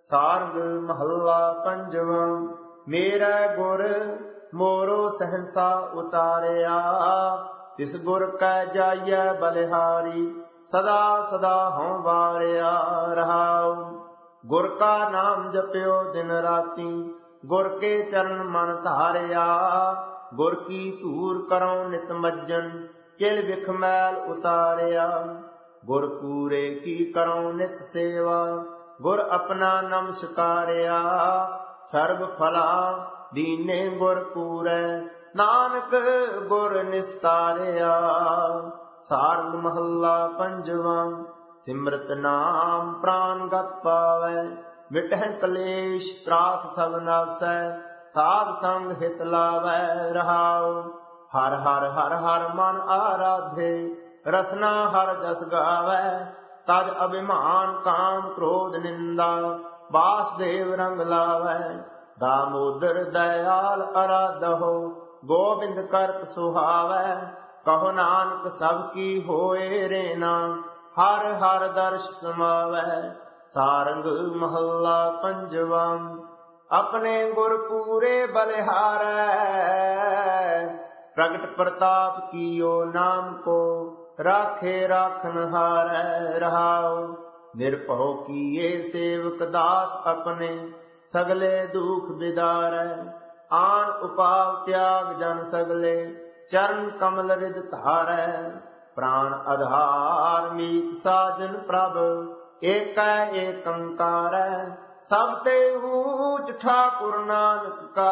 ਸਾਰੰਗ ਮਹੱਲਾ ਪੰਜਵਾਂ। ਮੇਰਾ ਗੁਰ ਮੋਰੋ ਸਹੰਸਾ ਉਤਾਰਿਆ, ਤਿਸ ਗੁਰ ਕੈ ਜਾਈਐ ਬਲਿਹਾਰੀ, ਸਦਾ ਸਦਾ ਹਉ ਵਾਰਿਆ ਰਹਾਉ। ਗੁਰ ਕਾ ਨਾਮ ਜਪਿਓ ਦਿਨ ਰਾਤੀ, ਗੁਰ ਕੇ ਚਰਨ ਮਨ ਧਾਰਿਆ। ਗੁਰ ਕੀ ਧੂਰ ਕਰਉ ਨਿਤ ਮੱਜਨ, ਕਿਲ ਵਿਖ ਮੈਲ ਉਤਾਰਿਆ। ਗੁਰ ਪੂਰੇ ਕੀ ਕਰਉ ਨਿਤ ਸੇਵਾ, ਗੁਰ ਆਪਣਾ ਨਮਸਕਾਰਿਆ। ਸਰਬ ਫਲਾ ਦੀਨੇ ਗੁਰ ਪੂਰੈ, ਨਾਨਕ ਗੁਰ ਨਿਸਤਾਰਿਆ। ਸਾਰੰਗ ਮਹੱਲਾ ਪੰਜਵਾਂ। ਸਿਮਰਤ ਨਾਮ ਪ੍ਰਾਨ ਗਤ ਪਾਵੈ, ਮਿਟਹਿ ਕਲੇਸ਼ ਤਰਾਸ ਸਭ ਨਾਸੈ। ਸਾਧ ਸੰਗ ਹਿਤ ਲਾਵੈ ਰਹਾਉ, ਹਰ ਹਰ ਹਰ ਹਰ ਮਨ ਆਰਾਧੇ। ਰਸਨਾ ਹਰ ਜਸ ਗਾਵੈ, ਤਜ ਅਭਿਮਾਨ ਕਾਮ ਕ੍ਰੋਧ ਨਿੰਦਾ। ਵਾਸੁਦੇਵ ਰੰਗ ਲਾਵੈ, ਦਾਮੋਦਰ ਦਇਆਲ ਅਰਾਧਹੁ। ਗੋਬਿੰਦ ਕਰਤ ਸੁਹਾਵੈ, ਕਹੋ ਨਾਨਕ ਸਭ ਕੀ ਹੋਏ ਰੇਨਾ। ਹਰ ਹਰ ਦਰਸ਼ ਸਮਾਵੈ। ਸਾਰੰਗ ਮਹੱਲਾ ਪੰਜਵਾਂ। ਆਪਣੇ ਗੁਰ ਪੂਰੇ ਬਲਿਹਾਰੈ, ਪ੍ਰਗਟ ਪ੍ਰਤਾਪ ਕੀਓ ਨਾਮ ਕੋ। ਰਾਖੇ ਰਾਖਨ ਹਾਰੈ ਰਹਾਉ, ਨਿਰਭਉ ਕੀਏ ਸੇਵਕ ਦਾਸ ਆਪਣੇ। ਸਗਲੇ ਦੁਖ ਬਿਦਾਰੈ, ਆਨ ਉਪਾਵ ਤਿਆਗ ਜਨ ਸਗਲੇ। ਚਰਨ ਕਮਲ ਰਿਦ ਧਾਰੈ, ਪ੍ਰਾਨ ਆਧਾਰ ਮੀਤ ਸਾਜਨ ਪ੍ਰਭ। ਏਕੈ ਏਕੰਕਾਰੈ, ਸਭ ਤੇ ਊਚ ਠਾਕੁਰ ਨਾਨਕ ਕਾ।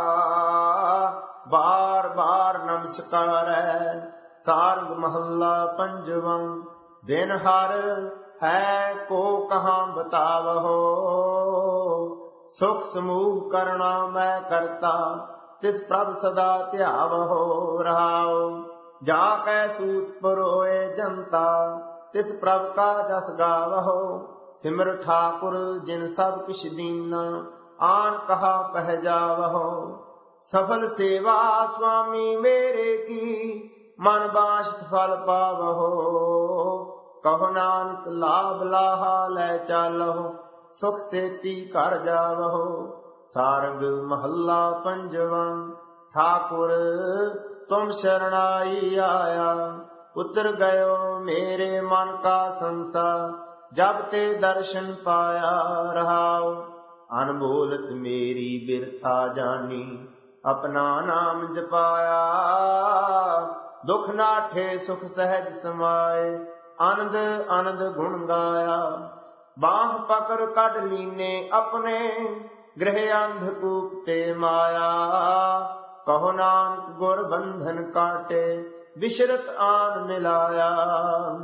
ਬਾਰ ਬਾਰ ਨਮਸਕਾਰੈ। ਸਾਰੰਗ ਮਹੱਲਾ ਪੰਜਵਾਂ। ਬਿਨ ਹਰ ਹੈ ਕੋ ਕਹਾਂ ਬਤਾਵਹੁ, ਸੁਖ ਸਮੂਹ ਕਰਣਾ ਮੈਂ ਕਰਤਾ। ਤਿਸ ਪ੍ਰਭ ਸਦਾ ਧਿਆਵਹੁ ਰਹਾਉ, ਜਾ ਕੈ ਸੂਤ ਪਰੋਏ ਜਨਤਾ। ਤਿਸ ਪ੍ਰਭ ਕਾ ਜਸ ਗਾਵਹੁ, ਸਿਮਰ ਠਾਕੁਰ ਜਿਨ ਸਭ ਕਿਛ ਦੀਨਾ। ਆਨ ਕਹਾ ਪਹਿ ਜਾਵਹੁ, ਸਫਲ ਸੇਵਾ ਸੁਆਮੀ ਮੇਰੇ ਕੀ। ਮਨ ਬਾਸ਼ਤ ਫਲ ਪਾਵਹੁ, ਕਹੋ ਨਾਨਕ ਲਾਭ ਲਾਹਾ ਲੈ ਚਾਲਹੁ। ਸੁਖ ਸੇਤੀ ਘਰ ਜਾਵਹੁ। ਸਾਰੰਗ ਮਹੱਲਾ ਪੰਜਵਾਂ। ਠਾਕੁਰ ਤੁਮ ਸ਼ਰਣਾਈ ਆਇਆ, ਉਤਰ ਗਇਓ ਮੇਰੇ ਮਨ ਕਾ ਸੰਸਾ। ਜਬ ਤੇ ਦਰਸ਼ਨ ਪਾਇਆ ਰਹਾਉ, ਅਨਬੋਲਤ ਮੇਰੀ ਬਿਰਥਾ ਜਾਨੀ। ਆਪਣਾ ਨਾਮ ਜਪਾਇਆ, ਦੁਖ ਨਾਠੇ ਸੁਖ ਸਹਿਜ ਸਮਾਏ। ਆਨੰਦ ਆਨੰਦ ਗੁਣ ਗਾਇਆ, ਬਾਹ ਪਕੜ ਕੱਢ ਲੀਨੇ ਆਪਣੇ। ਗ੍ਰਹਿ ਅੰਧਕੂਪ ਤੇ ਮਾਇਆ, ਕਹੋ ਨਾਨਕ ਗੁਰ ਬੰਧਨ ਕਾਟੇ। ਵਿਸ਼ਰਤ ਆਨ ਮਿਲਾਇਆ।